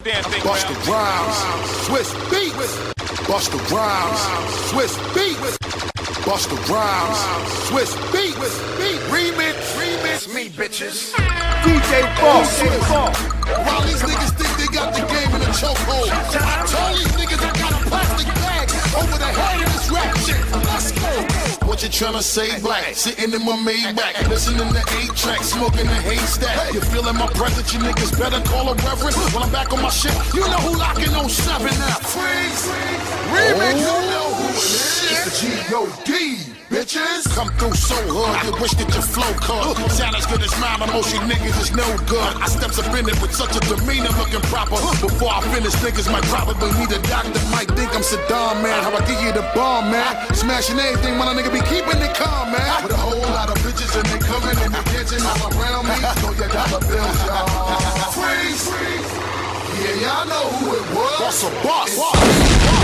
Busta Rhymes, Swiss beats. Busta Rhymes, Swiss beats. Busta Rhymes, Swiss beats. Remix, me bitches. DJ Boss. While these niggas think they got the game in a chokehold, I told these niggas I got a plastic bag over the head of this rap shit. Let's go. What you tryna say, black? Sitting in my Maybach, listening to 8-track, smoking a haystack. You feeling my presence? You niggas better call a reverend. When I'm back on my shit, you know who locking on 7 now. Freeze, remix. You know who it is. It's the G.O.D. Bitches, come through so hard, you wish that your flow cut. Sound as good as mine, emotion niggas is no good. I steps up in it with such a demeanor looking proper. Before I finish, niggas might probably need a doctor. Might think I'm Saddam, man. How I give you the bomb, man. Smashing everything when a nigga be keeping it calm, man. With a whole lot of bitches and they coming and they dancing all around me. Throw your dollar bills, y'all. Freeze. Yeah, y'all know who it was. Boss.